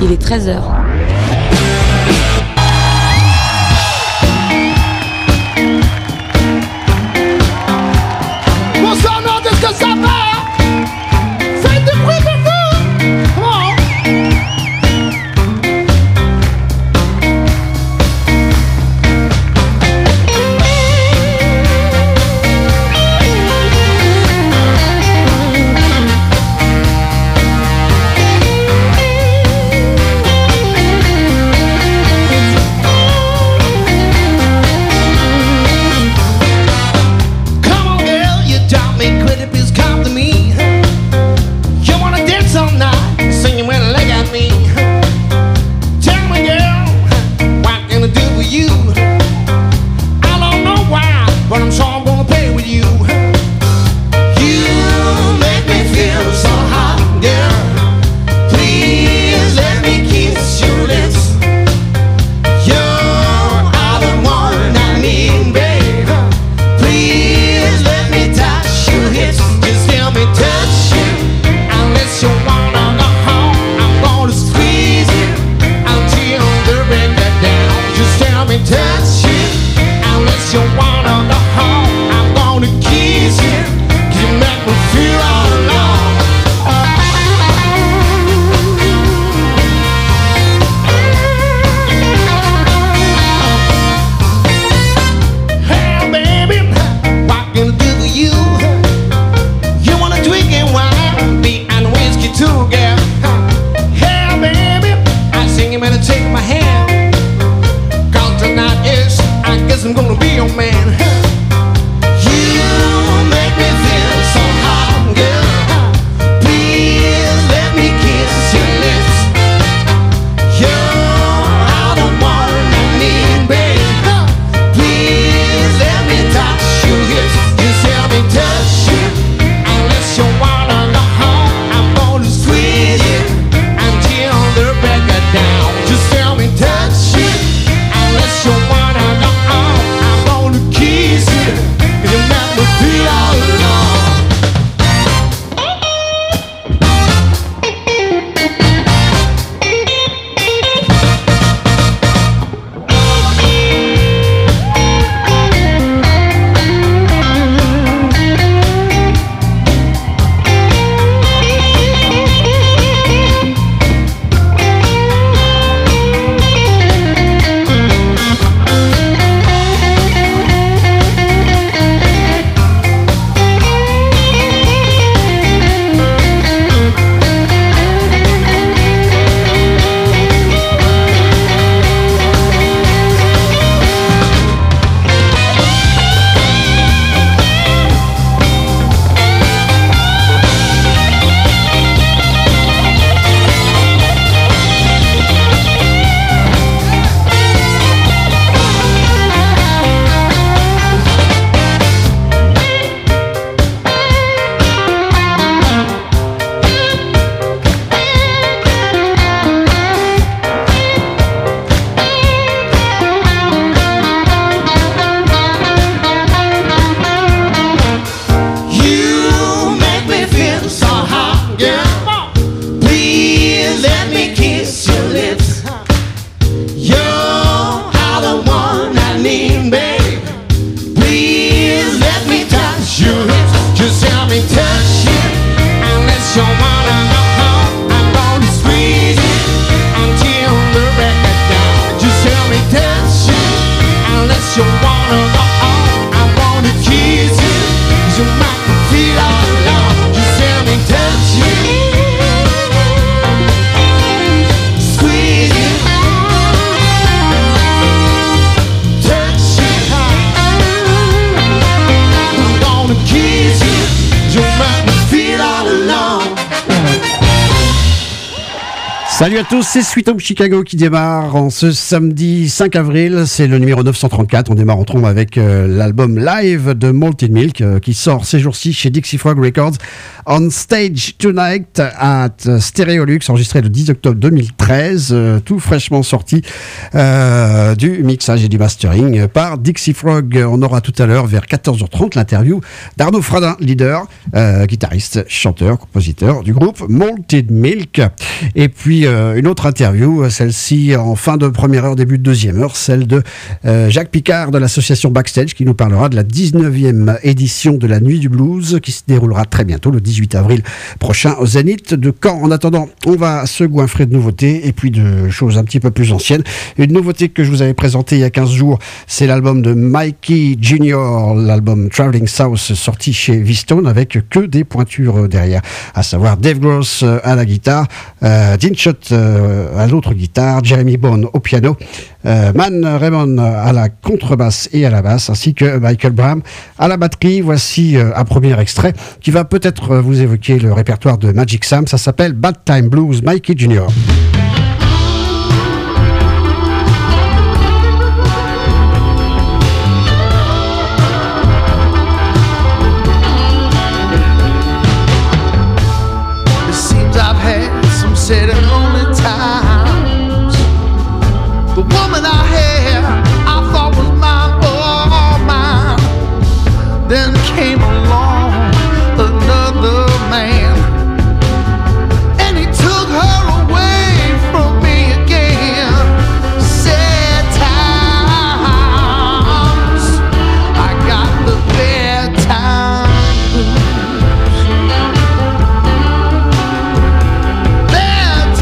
Il est 13h. Bonsoir, Nord, est-ce que ça va? Faites du bruit pour vous! Come on, girl, you drive me crazy, please come to me. You wanna dance all night, singing when you look at me. Tell me, girl, what can I do for you? I don't know why, but I'm sure I'm gonna play with you. You make me feel so hot, girl. Please let me kiss your lips. You're the one I need, babe. Please let me touch your hips. Just let me touch you. Unless you wanna go home, I'm gonna squeeze you until the break of down. Just let me touch you. Unless you wanna go home, I'm gonna kiss you. 'Cause you make me feel all alone. Hey, baby, what can I do for you? You wanna drink and wine, beer and whiskey too, girl. Hey, baby, I sing you better take my hand. 'Cause tonight is, I guess I'm gonna be your man. You make me feel so hot, girl. Please let me kiss your lips. You're the one I need, babe. Please let me touch your hips. Just let me touch you. Unless you wanna go home, I'm gonna squeeze you until the break of down. Just let me touch you. Unless you wanna go home, I'm gonna kiss you. 'Cause you make me feel all alone. You make me feel so hot, girl. Please let me kiss your lips. You're the one I need, babe. Please let me touch your hips. Just let me touch you. Unless you wanna go home, I'm gonna squeeze you until the break of dawn. Just let me touch you. Unless you wanna go home, I'm gonna kiss you. 'Cause you make me feel all alone. Just let me touch you. Squeeze you. Touch you. I'm gonna kiss you. You make me feel all alone. Salut à tous, c'est Sweet Home Chicago qui démarre en ce samedi 5 avril. C'est le numéro 934. On démarre en trombe avec l'album live de Malted Milk qui sort ces jours-ci chez Dixie Frog Records. On Stage Tonight at Stereolux, enregistré le 10 octobre 2013, tout fraîchement sorti du mixage et du mastering par Dixie Frog. On aura tout à l'heure vers 14h30 l'interview d'Arnaud Fradin, leader, guitariste, chanteur, compositeur du groupe Malted Milk. Et puis une autre interview, celle-ci en fin de première heure, début de deuxième heure, celle de Jacques Picard de l'association Backstage qui nous parlera de la 19e édition de la Nuit du Blues qui se déroulera très bientôt, le 18 avril prochain au Zénith de Caen. En attendant, on va se goinfrer de nouveautés et puis de choses un petit peu plus anciennes. Une nouveauté que je vous avais présentée il y a 15 jours, c'est l'album de Mikey Jr., l'album Traveling South, sorti chez V-Stone avec que des pointures derrière, à savoir Dave Gross à la guitare, Dean Schott à l'autre guitare, Jeremy Bone au piano, Man Raymond à la contrebasse et à la basse, ainsi que Michael Braham à la batterie. Voici un premier extrait qui va peut-être vous évoquer le répertoire de Magic Sam. Ça s'appelle Bad Time Blues, Mikey Jr. Said it only times. The woman I had, I thought was mine, oh mine. Then came along another man, and he took her away from me again. Sad times, I got the bad times. Bad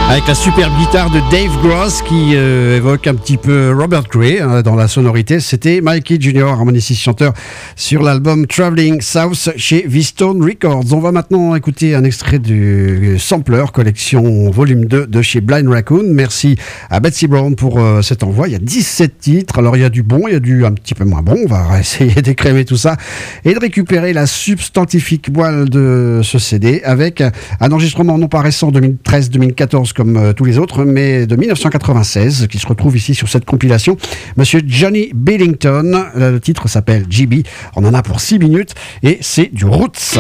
Avec la superbe guitare de Dave Gross qui évoque un petit peu Robert Gray dans la sonorité. C'était Mikey Jr., harmoniciste chanteur sur l'album Traveling South chez V-Stone Records. On va maintenant écouter un extrait du Sampler, collection volume 2 de chez Blind Raccoon. Merci à Betsy Brown pour cet envoi. Il y a 17 titres. Alors il y a du bon, il y a du un petit peu moins bon. On va essayer d'écrémer tout ça et de récupérer la substantifique voile de ce CD avec un enregistrement non pas récent 2013-2014 comme tous les autres, mais de 1996, qui se retrouve ici sur cette compilation. Monsieur Johnny Billington, le titre s'appelle GB, on en a pour 6 minutes, et c'est du Roots.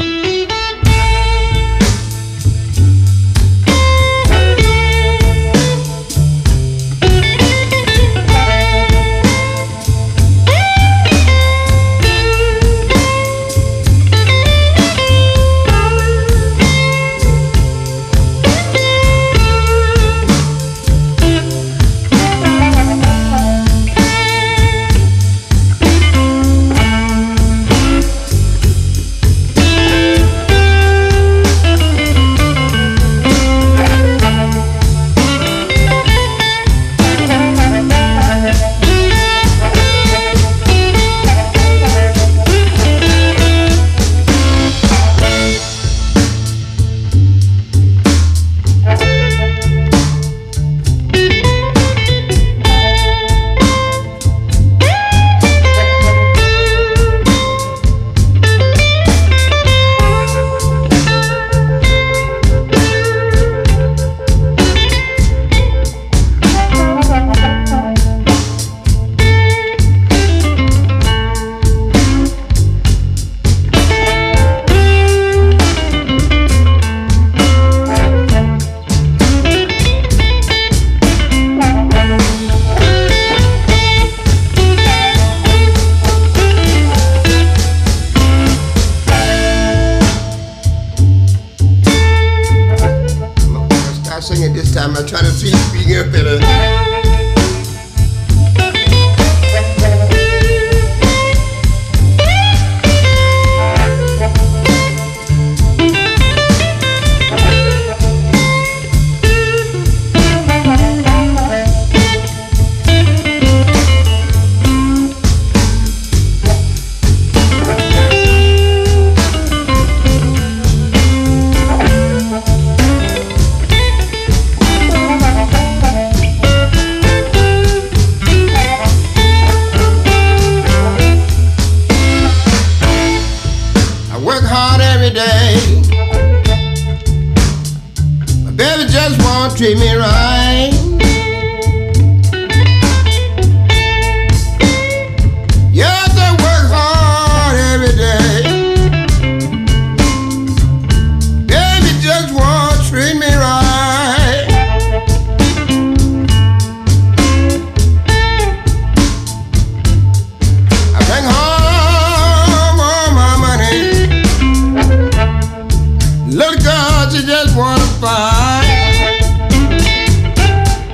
Treat me right. You have to work hard every day. Baby just won't treat me right. I bring home all my money. Little girl, she just wanna fight.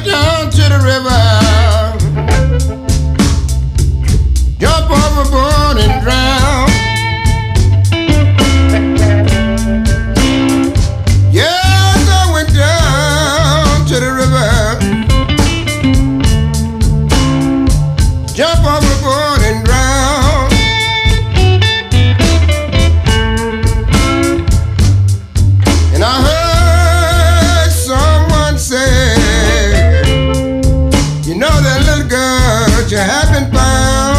down to the river, jump overboard and drown. Yes, I went down to the river, jump overboard and drown. And I heard someone say, you know that little girl you have been found.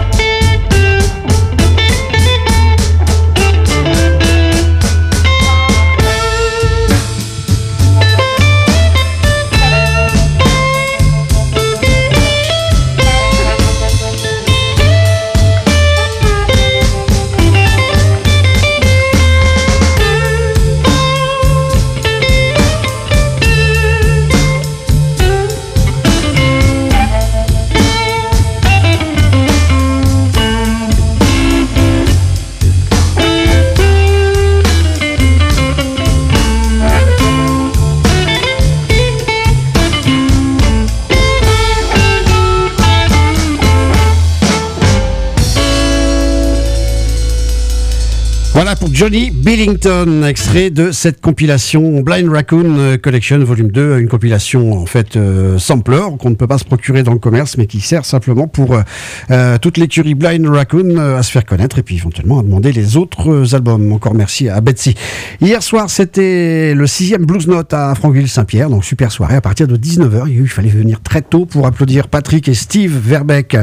Voilà pour Johnny Billington, extrait de cette compilation Blind Raccoon Collection Volume 2, une compilation en fait sampler qu'on ne peut pas se procurer dans le commerce, mais qui sert simplement pour toute l'écurie Blind Raccoon à se faire connaître et puis éventuellement à demander les autres albums. Encore merci à Betsy. Hier soir, c'était le 6e Blues Note à Franqueville-Saint-Pierre, donc super soirée à partir de 19h. Il fallait venir très tôt pour applaudir Patrick et Steve Verbeek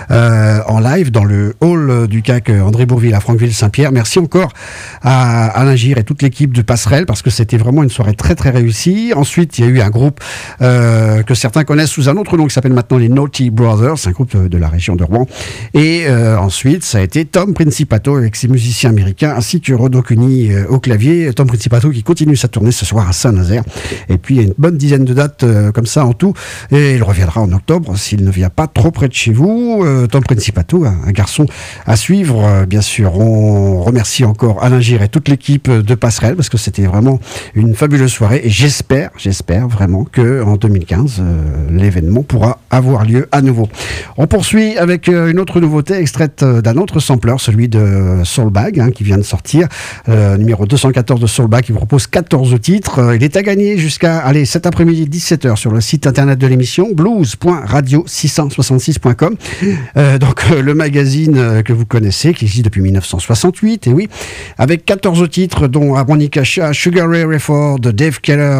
en live dans le hall du CAC André Bourville à Franqueville-Saint-Pierre. Merci encore à Alain Gir et toute l'équipe de Passerelle parce que c'était vraiment une soirée très très réussie. Ensuite, il y a eu un groupe que certains connaissent sous un autre nom qui s'appelle maintenant les Naughty Brothers, un groupe de la région de Rouen. Et ensuite, ça a été Tom Principato avec ses musiciens américains ainsi que Rodo Cuny au clavier. Tom Principato qui continue sa tournée ce soir à Saint-Nazaire. Et puis, il y a une bonne dizaine de dates comme ça en tout. Et il reviendra en octobre s'il ne vient pas trop près de chez vous. Tom Principato, un garçon à suivre, bien sûr. On remercie encore Alain Gir et toute l'équipe de Passerelle parce que c'était vraiment une fabuleuse soirée et j'espère vraiment que en 2015 l'événement pourra avoir lieu à nouveau. On poursuit avec une autre nouveauté extraite d'un autre sampler, celui de Soulbag qui vient de sortir, numéro 214 de Soulbag qui vous propose 14 titres. Il est à gagner jusqu'à cet après-midi 17h sur le site internet de l'émission blues.radio666.com, donc le magazine que vous connaissez qui existe depuis 1968 et oui, avec 14 titres dont Harmonica Sugar Ray Rayford, Dave Keller,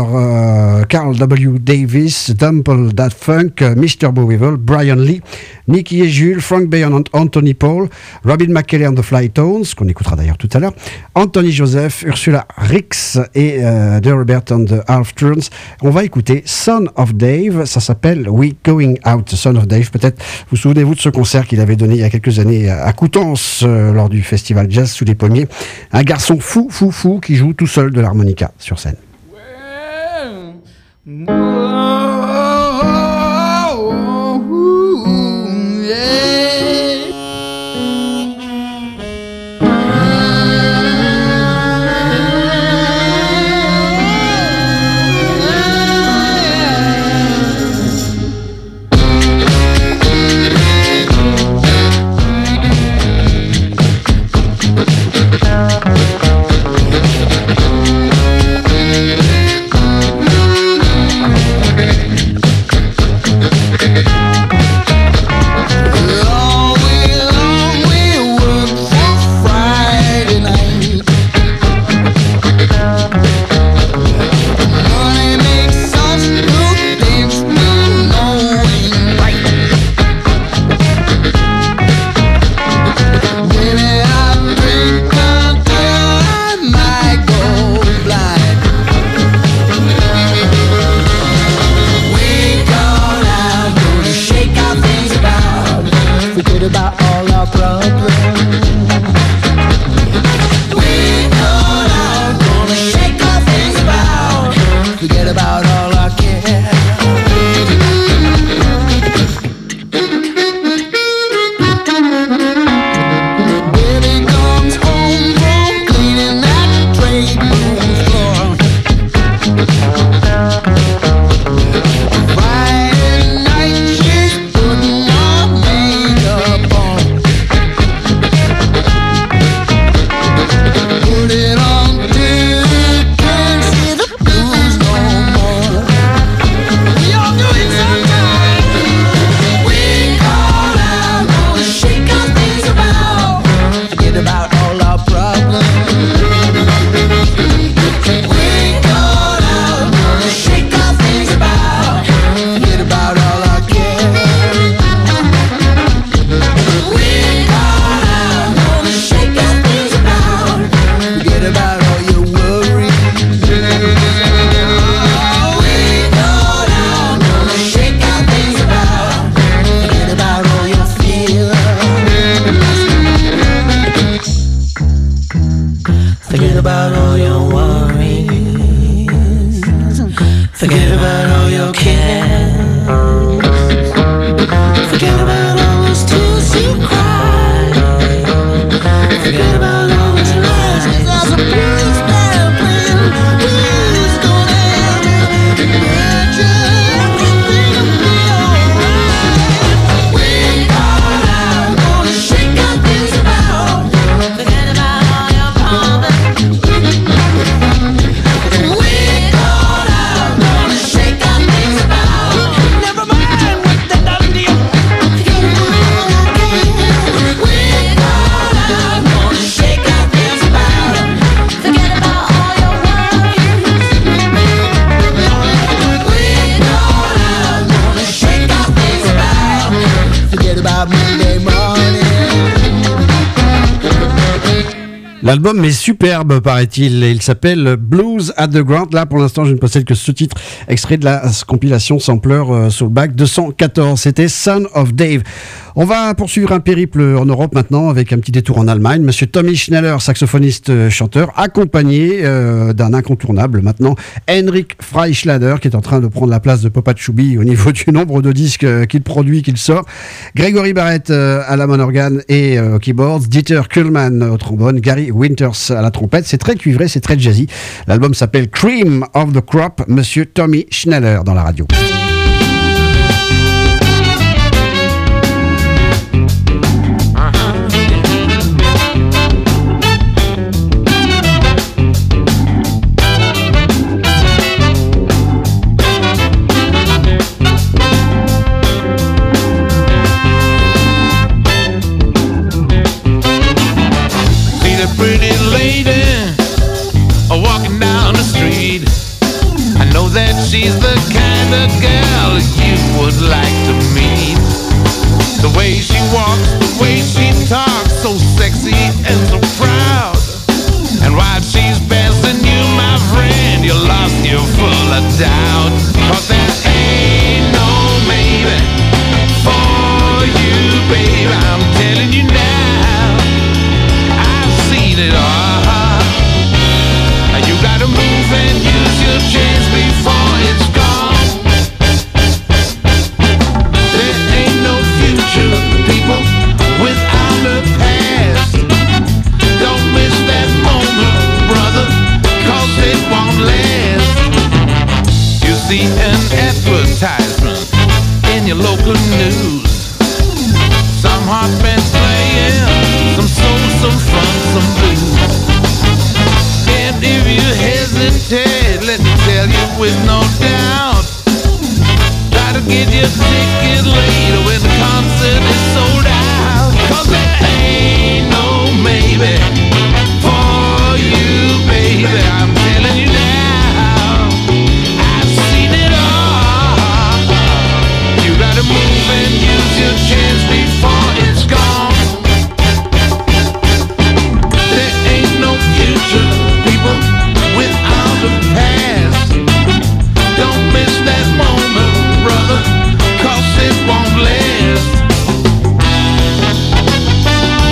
Carl W. Davis, Dumple Dat Funk, Mr. Bowivel, Brian Lee, Nicky et Jules, Frank Bay and Anthony Paul, Robin McKelley and the Flytones, qu'on écoutera d'ailleurs tout à l'heure, Anthony Joseph, Ursula Rix et The Robert and the Half Turns. On va écouter Son of Dave, ça s'appelle We Going Out, Son of Dave. Peut-être vous souvenez-vous de ce concert qu'il avait donné il y a quelques années à Coutances lors du festival Jazz sous les pommiers. Un garçon fou qui joue tout seul de l'harmonica sur scène. Why L'album est superbe, paraît-il. Il s'appelle Blues at the Ground. Là, pour l'instant, je ne possède que ce titre, extrait de la compilation Sampler Soulback 214. C'était Son of Dave. On va poursuivre un périple en Europe maintenant avec un petit détour en Allemagne. Monsieur Tommy Schneller, saxophoniste chanteur, accompagné d'un incontournable maintenant, Henrik Freischlader, qui est en train de prendre la place de Papa Chubby au niveau du nombre de disques qu'il produit, qu'il sort. Gregory Barrett à la monorgane et keyboards, Dieter Kuhlmann au trombone, Gary Winters à la trompette. C'est très cuivré, c'est très jazzy. L'album s'appelle Cream of the Crop. Monsieur Tommy Schneller dans la radio. Pretty lady walking down the street. I know that she's the kind of girl you would like to meet. The way she walks, the way she talks, so sexy and so proud. And while she's passing you, my friend, you're lost, you're full of doubt. 'Cause there ain't no maybe for you, baby, I'm telling you now. It all. You gotta move and use your chance before it's gone. There ain't no future, people, without the past. Don't miss that moment, brother, 'cause it won't last. You see an advertisement in your local news. Some hot band playing, some soul, some fun, some blues. And if you hesitate, let me tell you with no doubt, try to get your ticket later when the concert is sold out. 'Cause there ain't no maybe for you, baby, I'm telling you now. I've seen it all. You gotta move and use your chance before it's gone. There ain't no future, people, without the past. Don't miss that moment, brother, 'cause it won't last.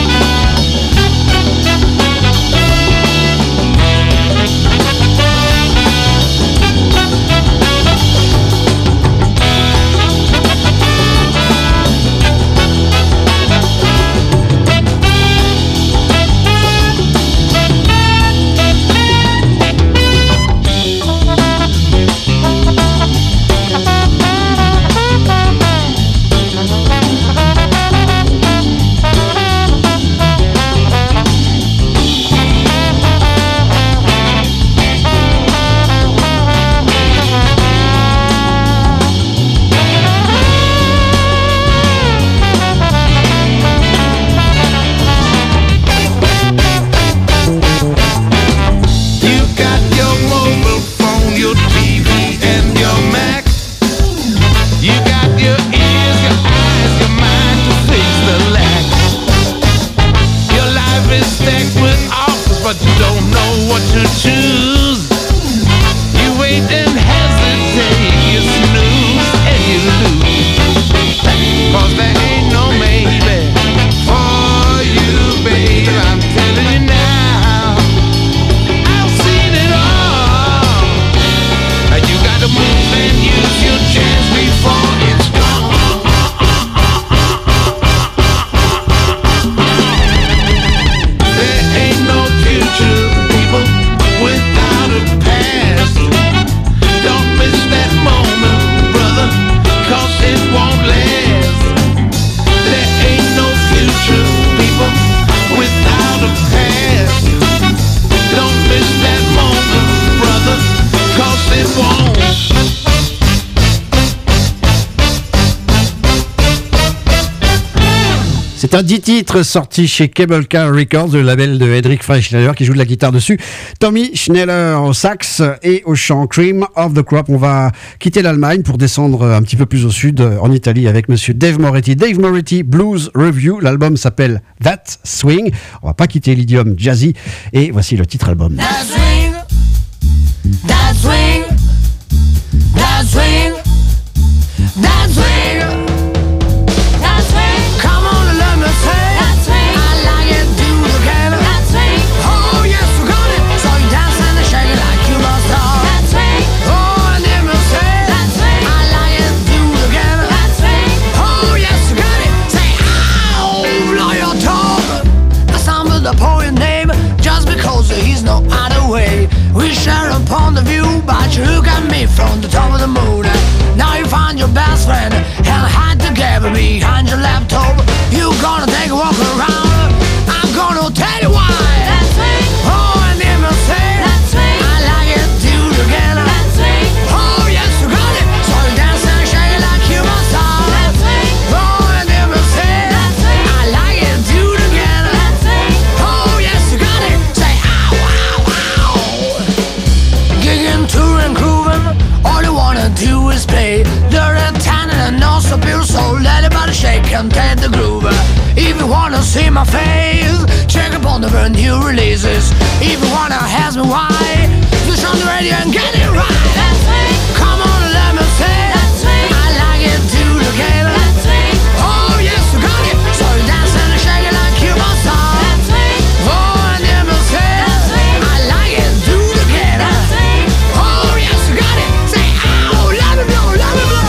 C'est un 10 titres sorti chez Cable Car Records, le label de Hendrik Freischneider qui joue de la guitare dessus. Tommy Schneller au sax et au chant. Cream of the Crop. On va quitter l'Allemagne pour descendre un petit peu plus au sud, en Italie, avec monsieur Dave Moretti. Dave Moretti Blues Review. L'album s'appelle That Swing. On va pas quitter l'idiome jazzy. Et voici le titre album. That swing, that swing, that swing, that swing, that swing. Come on and let me say, that swing. I like it, do it again. That swing. Oh yes, you got it. So you dance and shake it like you must have. That swing. Oh, and let me say, that swing. I like it, do it again. That swing. Oh yes, you got it. Say, ow, blow your tongue. I stumbled upon your name just because there is no other way. We share upon the view, but you look at me from the top of the moon. Now you find your best friend and hide together behind your laptop. You gonna take a walk around, I'm gonna tell you why. That's right. Oh, and then we'll say, that's right. I like it, do it again. That's right. Oh, yes, you got it. So you dance and shake it like you must have. That's right. Oh, and then we'll say, that's right. I like it, do it again. That's right. Oh, yes, you got it. Say, ow, ow, ow. Gigging, touring, grooving, all you wanna do is play. They're a tannin' and also pure soul. Let your body shake and take the groove. If you wanna see my face, check upon the brand new releases. If you wanna ask me why, push on the radio and get it right. That's right. Come on and let me say, that's right. I like it, do it again. That's right. Oh yes, you got it. So you dance and shake it like you must have. That's right. Oh, and then we'll say, that's right. I like it, do it again. That's right. Oh yes, you got it. Say, ow, let me blow, let me blow.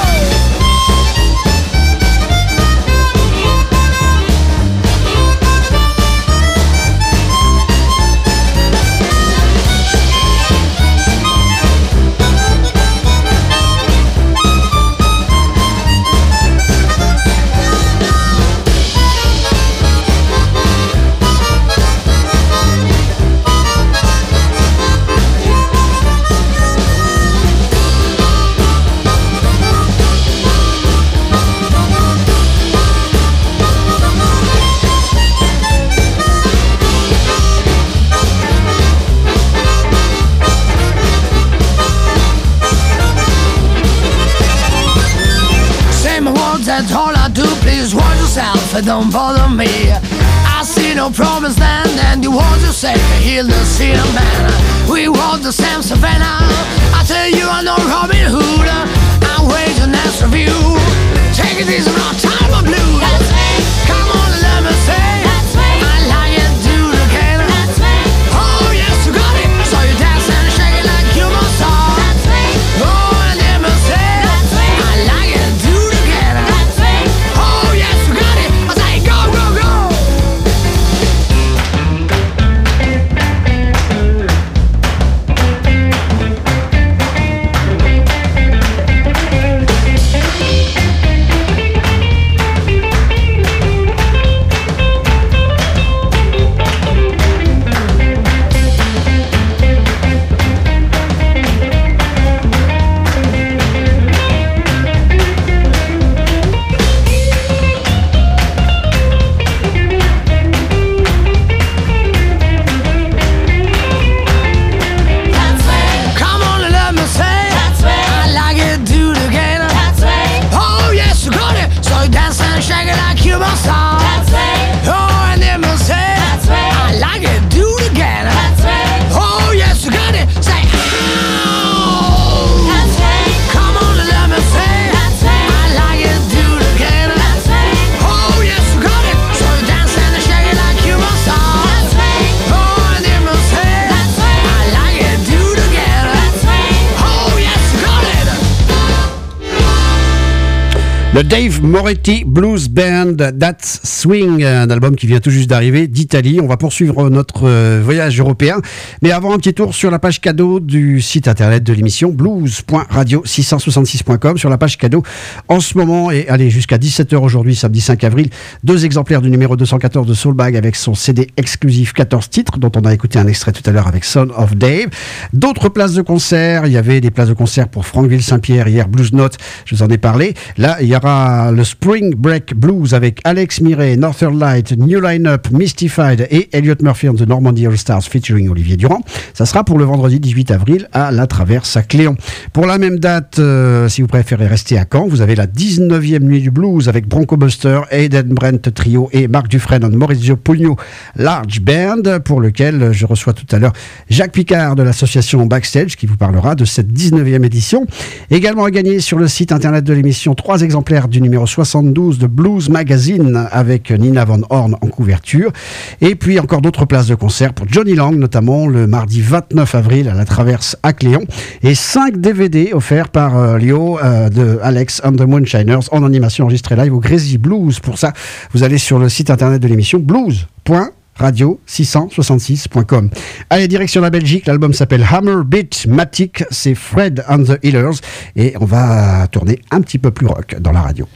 That's all I do, please watch yourself and don't bother me. I see no promised land and you want to say heal the sinner man. We want the same Savannah. I tell you I'm no Robin Hood. I'm waiting next review. Take it easy, no time of blue. That's right. Come on and let me say, that's right. I like it, do it again. That's right. Oh yes, you got it. So you dance and shake it like you must have. That's right. Oh, and let me say, that's right. I like it, do it again. That's right. Oh yes, you got it. I say go, go, go. Le Dave Moretti Blues Band, That's Swing, un album qui vient tout juste d'arriver d'Italie. On va poursuivre notre voyage européen. Mais avant, un petit tour sur la page cadeau du site internet de l'émission blues.radio666.com. Sur la page cadeau, en ce moment, et allez, jusqu'à 17h aujourd'hui, samedi 5 avril, 2 exemplaires du numéro 214 de Soulbag avec son CD exclusif 14 titres, dont on a écouté un extrait tout à l'heure avec Son of Dave. D'autres places de concert. Il y avait des places de concert pour Franqueville Saint-Pierre hier, Blues Note, je vous en ai parlé. Là, il y aura démarrera le Spring Break Blues avec Alex Miré, Northern Light, New Line-Up, Mystified et Elliott Murphy and the Normandy All Stars featuring Olivier Durand. Ça sera pour le vendredi 18 avril à la Traverse à Cléon. Pour la même date, si vous préférez rester à Caen, vous avez la 19e nuit du blues avec Bronco Buster, Aiden Brent Trio et Marc Dufresne and Maurizio Pugno Large Band, pour lequel je reçois tout à l'heure Jacques Picard de l'association Backstage qui vous parlera de cette 19e édition. Également à gagner sur le site internet de l'émission 3 exemplaires du numéro 72 de Blues Magazine avec Nina Van Horn en couverture. Et puis encore d'autres places de concert pour Johnny Lang, notamment le mardi 29 avril à la Traverse à Cléon. Et 5 DVD offerts par Lio de Alex and the Moonshiners en animation enregistrée live au Crazy Blues. Pour ça, vous allez sur le site internet de l'émission blues.radio666.com. Allez, direction la Belgique, l'album s'appelle Hammer Beat Matic, c'est Fred and the Healers et on va tourner un petit peu plus rock dans la radio.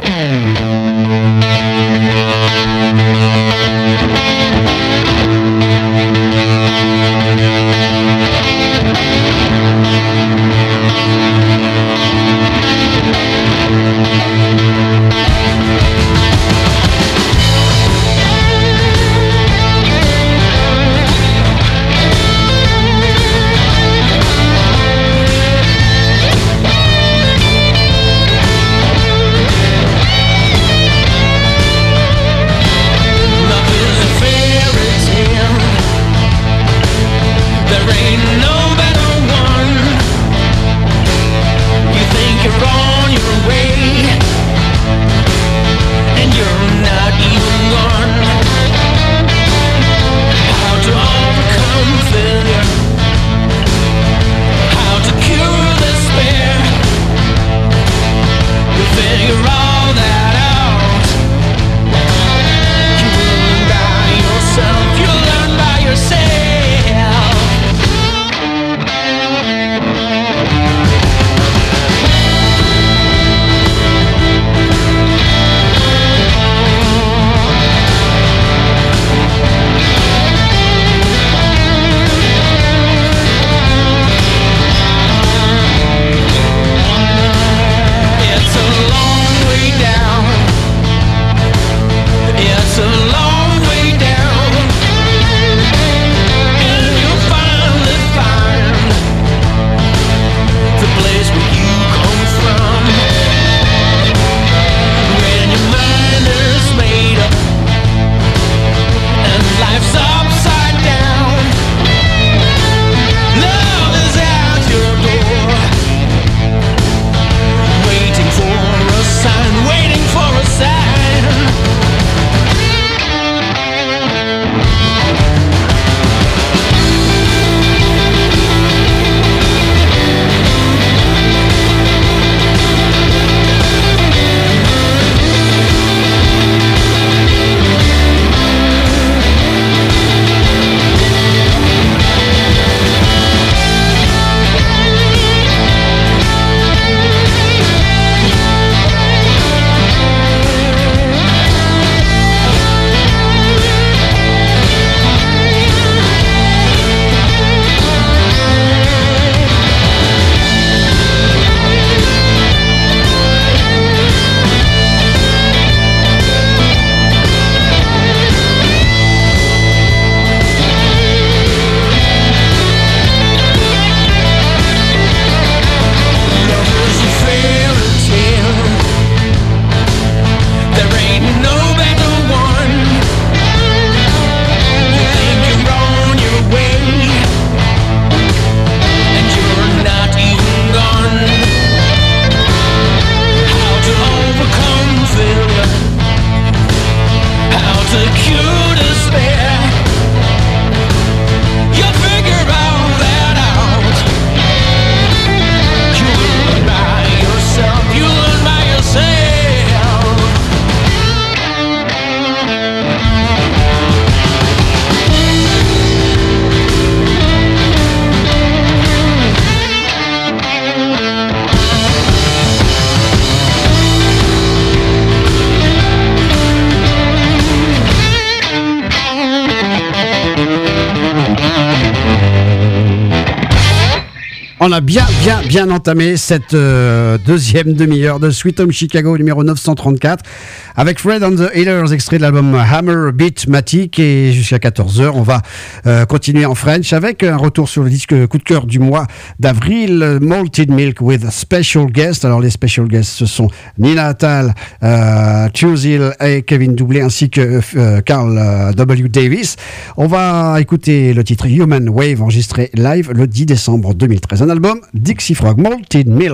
On a bien entamé cette deuxième demi-heure de Sweet Home Chicago numéro 934 avec Fred and the Healers, extrait de l'album Hammer Beatmatic, et jusqu'à 14h on va continuer en French avec un retour sur le disque coup de cœur du mois d'avril, Malted Milk with Special Guest. Alors les special guests, ce sont Nina Attal, Tusil et Kevin Doublé ainsi que Carl W. Davis. On va écouter le titre Human Wave enregistré live le 10 décembre 2013. Un album Dixie Frog, Malted Milk.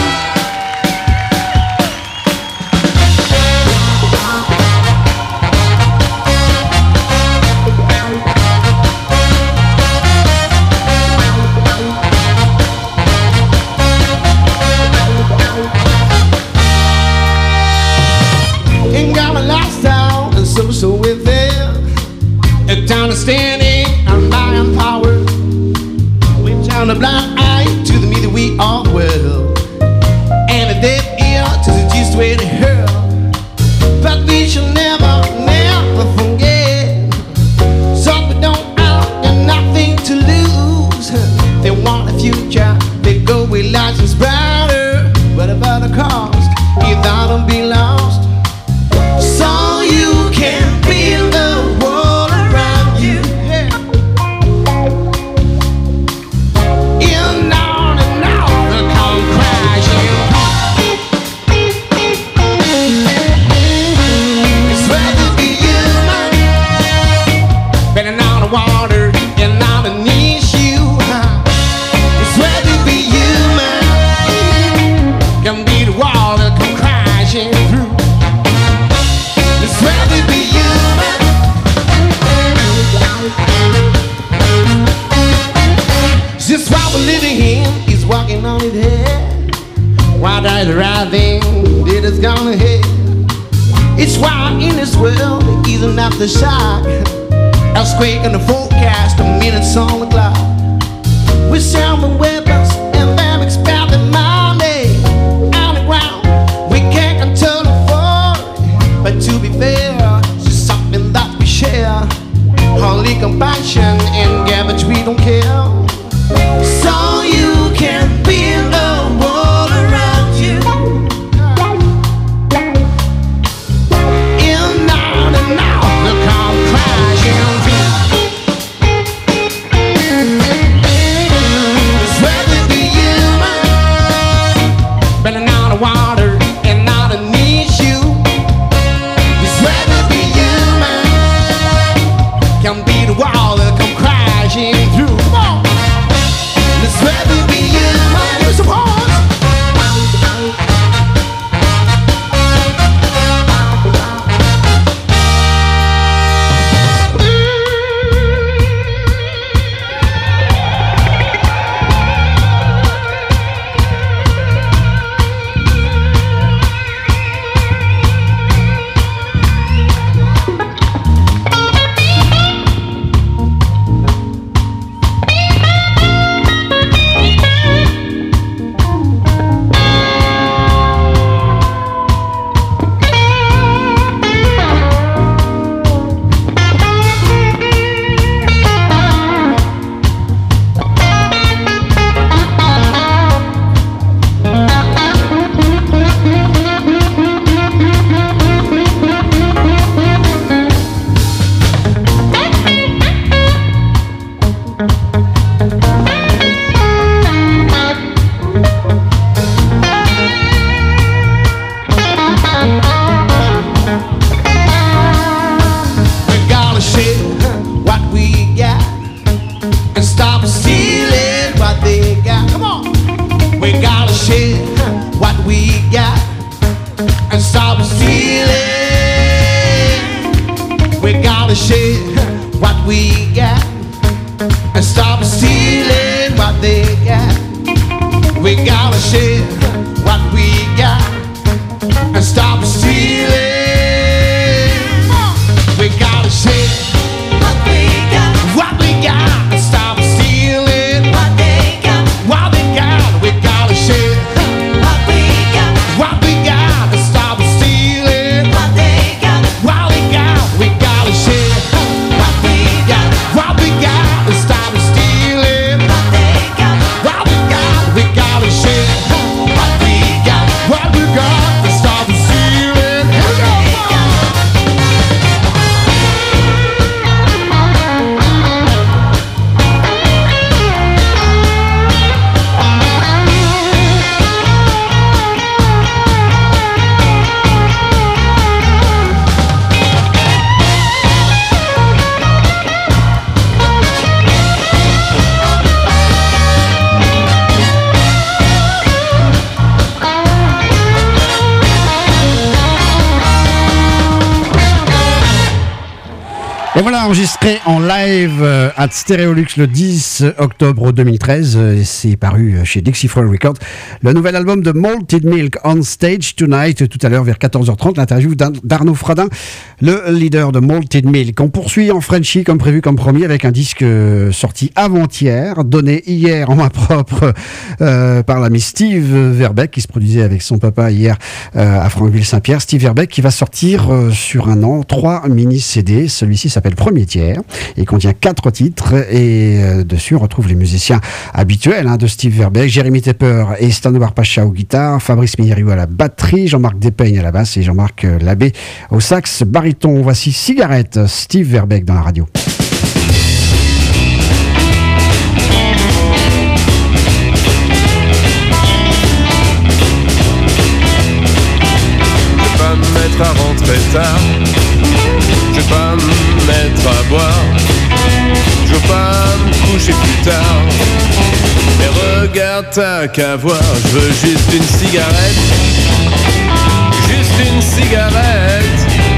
Ain't got a lifestyle and so with it. A town is standing on lion power. We've turned a blind eye to the meat that we are well, and a deaf ear to the gist way to her. But we shall never forget. So we don't have nothing to lose. They want a future, they go with license brighter. What about the cost? Either don't be lost. So you can build the world around you. In on and out, they'll come crashing. It's rather be human, better on the water and underneath you. It's rather be human, can be the wall that come crashing through. It's rather be human. This what we're living in is walking on his head. Why there's a rising, it is gone ahead. It's why in this world there isn't after shock. Earthquake in the forecast, a minutes on the clock. With sound and weapons and them expanding money on the ground. We can't control the force, but to be fair, it's something that we share. Only compassion and garbage, we don't care. So you can build a wall around you. In out and out, they'll come crashing through. It's rather be human, better on the water and underneath you. It's rather be human, can be the wall that come crashing through. Come on. It's rather be human, you suppose. We gotta share what we got and stop stealing what they got. Come on. We gotta share what we got and stop stealing. We gotta share what we got and stop stealing what they got. We gotta share what we got and stop stealing. We gotta share what we got and stop stealing what they got. What they got, we gotta share what we got and stop stealing what they got. What we got, we gotta share what we got and stop stealing what they got. What we got. Et voilà, enregistré en live à Stéréolux le 10 octobre 2013. Et c'est paru chez Dixie Frog Records. Le nouvel album de Malted Milk, On Stage Tonight. Tout à l'heure, vers 14h30, l'interview d'Arnaud Fradin, le leader de Malted Milk. On poursuit en Frenchie, comme prévu, comme promis, avec un disque sorti avant-hier, donné hier en main propre par l'ami Steve Verbeek, qui se produisait avec son papa hier à Franqueville-Saint-Pierre. Steve Verbeek qui va sortir sur un an 3 mini-CD. Celui-ci s'appelle Premier Tiers et contient 4 titres et dessus on retrouve les musiciens habituels de Steve Verbeek, Jérémy Tepper et Stanouar Pacha aux guitares, Fabrice Meyeriou à la batterie, Jean-Marc Despeigne à la basse et Jean-Marc Labbé au sax baryton. Voici Cigarette, Steve Verbeek dans la radio. Je vais pas me mettre à rentrer tard, je vais pas me mettre à boire, je veux pas me coucher plus tard. Mais regarde, t'as qu'à voir, je veux juste une cigarette, juste une cigarette.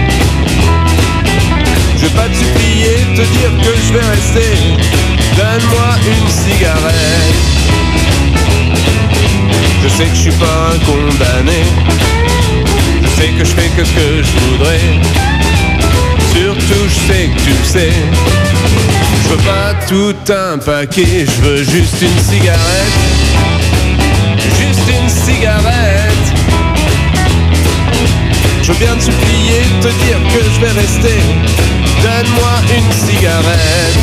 Je vais pas te supplier, te dire que je vais rester, donne-moi une cigarette. Je sais que je suis pas un condamné, je sais que je fais que ce que je voudrais. Surtout je sais que tu le sais, je veux pas tout un paquet, je veux juste une cigarette, juste une cigarette. Je veux bien te supplier, te dire que je vais rester, donne-moi une cigarette.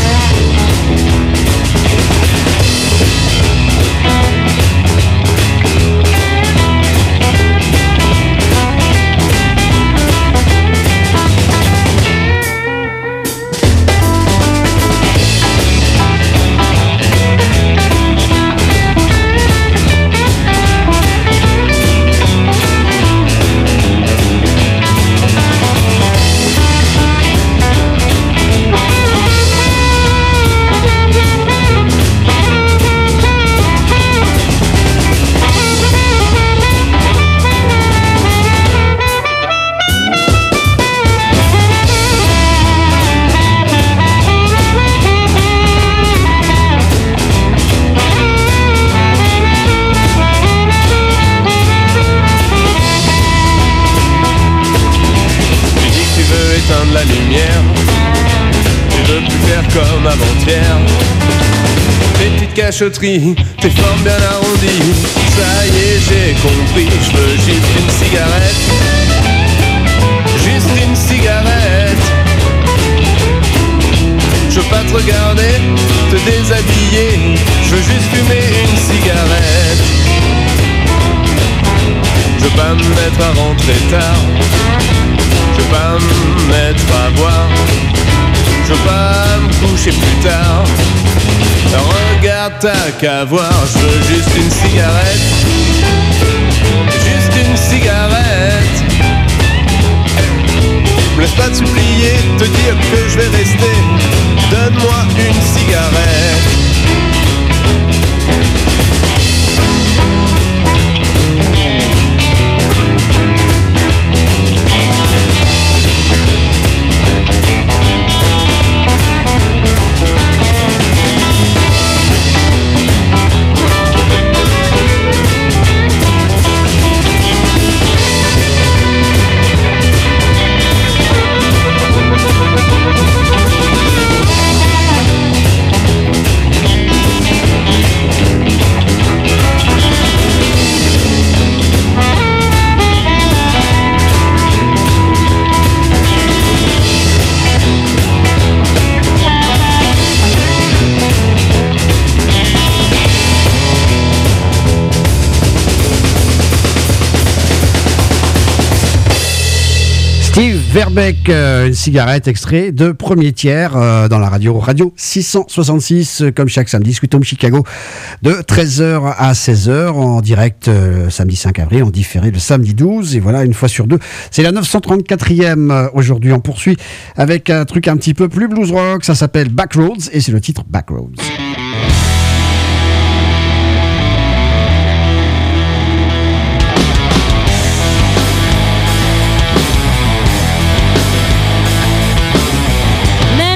La lumière, tu veux plus faire comme avant-hier. Tes petites cachotteries, tes formes bien arrondies, ça y est j'ai compris, je veux juste une cigarette, juste une cigarette. Je veux pas te regarder, te déshabiller, je veux juste fumer une cigarette. Je veux pas me mettre à rentrer tard, je veux pas me mettre à boire, je veux pas me coucher plus tard. Regarde, t'as qu'à voir, je veux juste une cigarette, juste une cigarette. Me laisse pas te supplier, te dire que je vais rester, donne-moi une cigarette. Steve Verbeek, une cigarette extrait de Premier Tiers dans la radio 666 comme chaque samedi, Sweet Home Chicago de 13h à 16h en direct samedi 5 avril, en différé le samedi 12 et voilà une fois sur deux. C'est la 934e aujourd'hui. On poursuit avec un truc un petit peu plus blues rock, ça s'appelle Backroads et c'est le titre Backroads. Now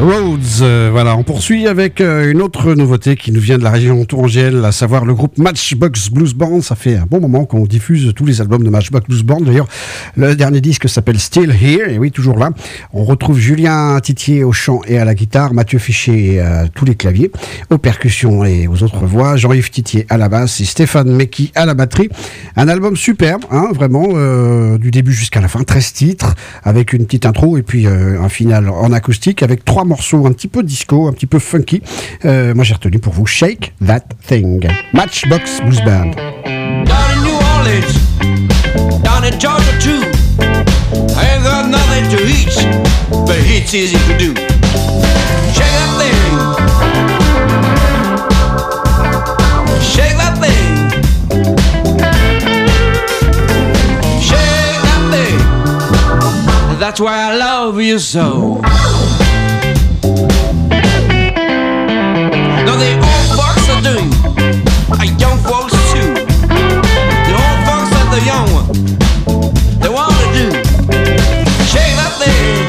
Roads. Voilà, on poursuit avec une autre nouveauté qui nous vient de la région tourangelle, à savoir le groupe Matchbox Blues Band. Ça fait un bon moment qu'on diffuse tous les albums de Matchbox Blues Band. D'ailleurs, le dernier disque s'appelle Still Here, et oui, toujours là. On retrouve Julien Titier au chant et à la guitare, Mathieu Fichet à tous les claviers, aux percussions et aux autres voix, Jean-Yves Titier à la basse et Stéphane Mecki à la batterie. Un album superbe, hein, vraiment, du début jusqu'à la fin, 13 titres, avec une petite intro et puis un final en acoustique, avec 3 morceaux un petit peu disco, un petit peu funky. Moi j'ai retenu pour vous Shake That Thing. Matchbox Blues Band. Down in New Orleans, down in Georgia too. I ain't got nothing to eat, but it's easy to do. Shake that thing. Shake that thing. Shake that thing. That's why I love you so. Now the old folks are doing, young folks too. The old folks and the young ones, they want to do. Shake that thing.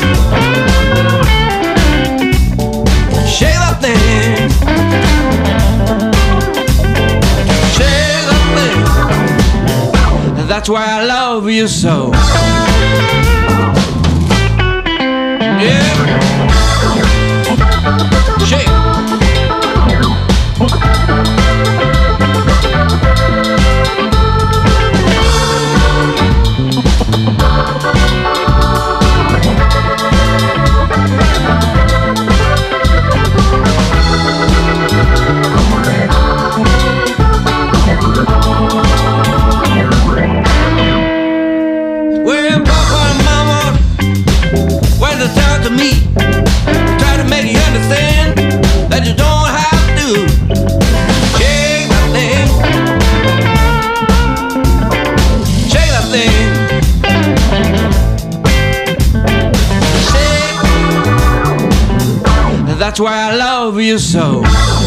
Shake that thing. Shake that thing. That's why I love you so. Yeah. Shake. Well, Papa and Mama went to talk to me, try to make you understand that you don't have to shake that thing. Shake that thing. Shake. That's why I love you so.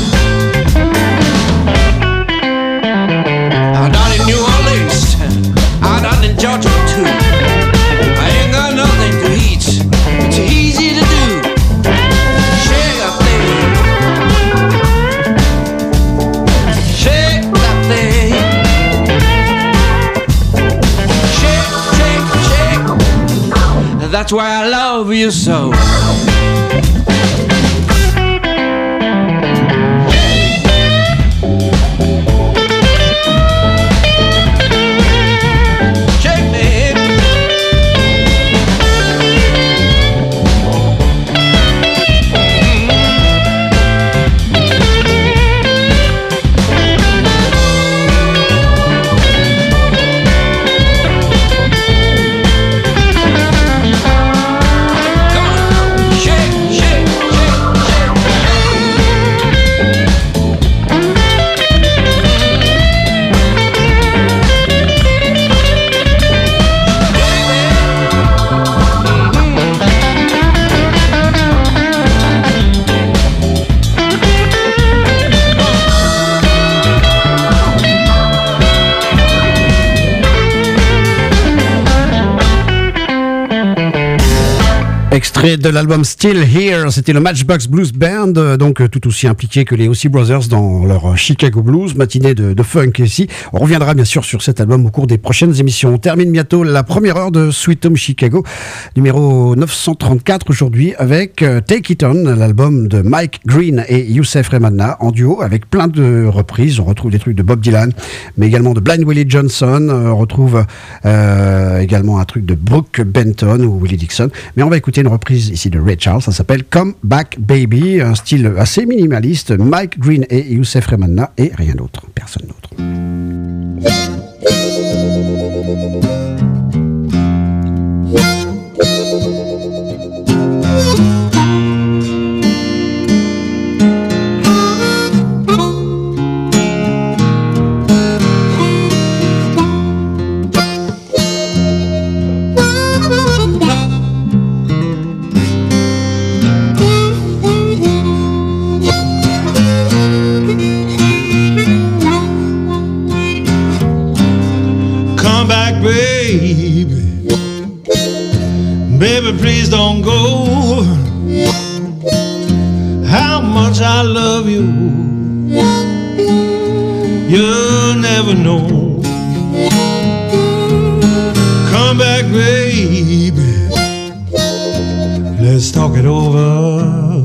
I'm down in New Orleans, I'm down in Georgia too. I ain't got nothing to eat, it's easy to do. Shake that thing. Shake that thing. Shake, shake, shake. That's why I love you so. Extrait de l'album Still Here, c'était le Matchbox Blues Band, donc tout aussi impliqué que les Ossie Brothers dans leur Chicago Blues, matinée de funk ici. On reviendra bien sûr sur cet album au cours des prochaines émissions. On termine bientôt la première heure de Sweet Home Chicago, numéro 934 aujourd'hui, avec Take It On, l'album de Mike Green et Youssef Remanna en duo, avec plein de reprises. On retrouve des trucs de Bob Dylan, mais également de Blind Willie Johnson. On retrouve également un truc de Brooke Benton ou Willie Dixon. Mais on va écouter une reprise ici de Ray Charles, ça s'appelle Come Back Baby, un style assez minimaliste, Mike Green et Youssef Remanna et rien d'autre, personne d'autre. Baby, please don't go. much I love you. You'll never know. Come back, baby. Let's talk it over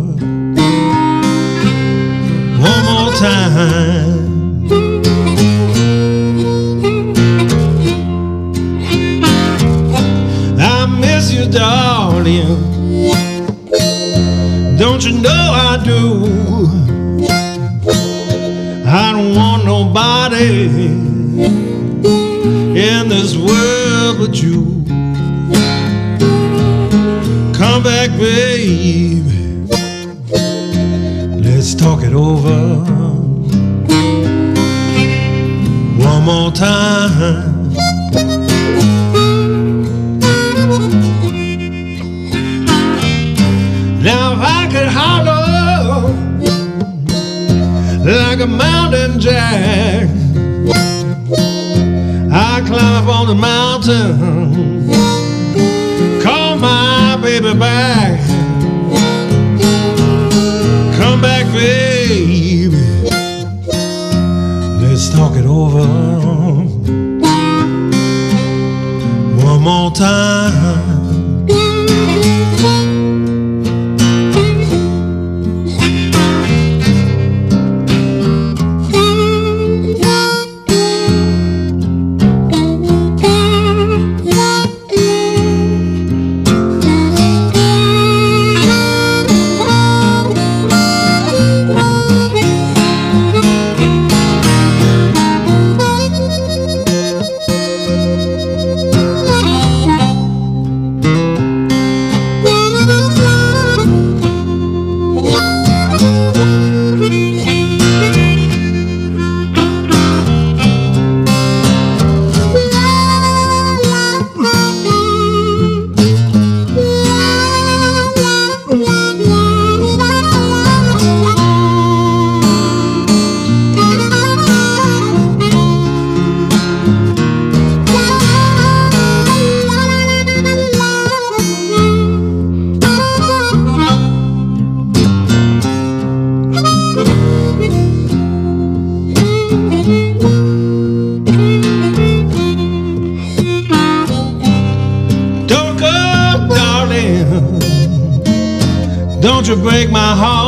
one more time. I miss you, darling. Don't you know I do? I don't want nobody in this world but you. Come back, baby. Let's talk it over one more time. Now if I could holler like a mountain jack, I'd climb up on the mountain, call my baby back. Come back, baby. Let's talk it over one more time. Don't you break my heart.